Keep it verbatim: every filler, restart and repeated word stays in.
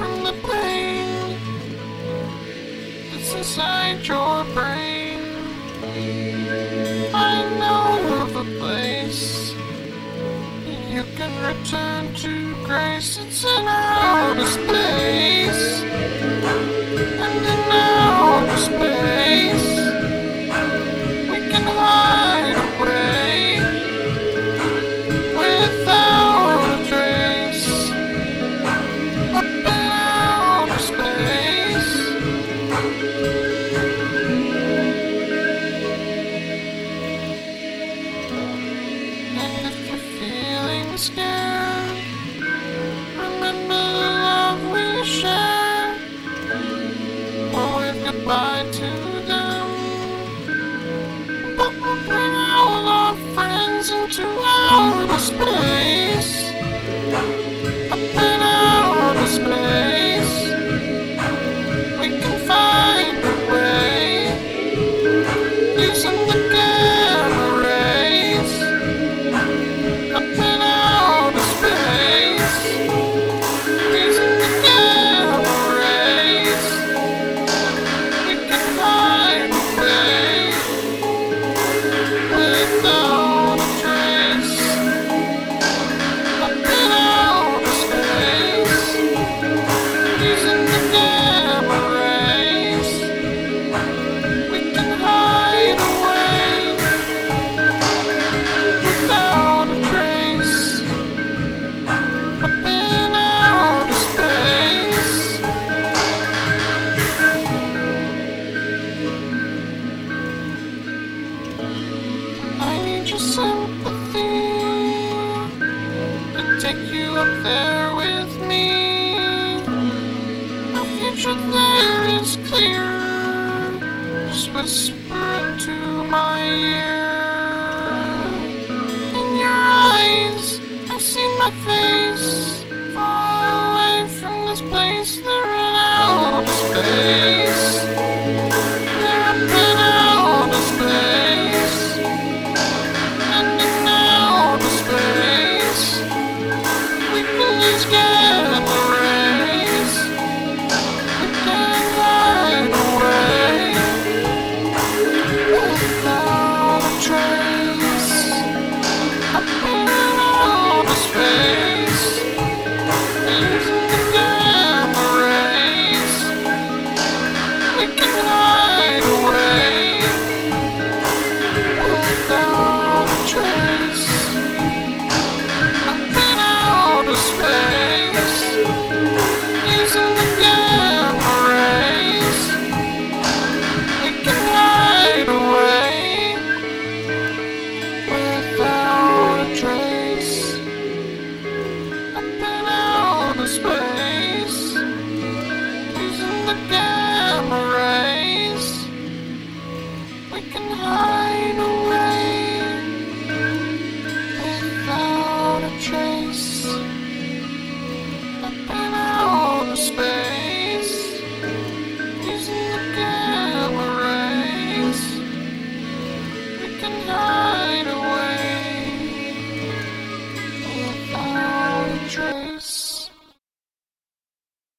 from the pain that's inside your brain. I know of a place you can return to grace. It's in outer space, and in outer space we can hide away without a trace. Up in outer space. And if you're feeling scared, remember the love we share. We'll wave goodbye to them, but we'll bring all our friends into outer space. Up in outer space we can find a way using the gamma rays. Up in outer space using the gamma rays we can find a way without a trace. Up in outer space using the gamma rays we can hide away without a trace. Up in outer space. I need your sympathy to take you up there with me. Our future there is clear. Just whisper into my ear. In your eyes, I see my face. Far away from this place, they're in outer space.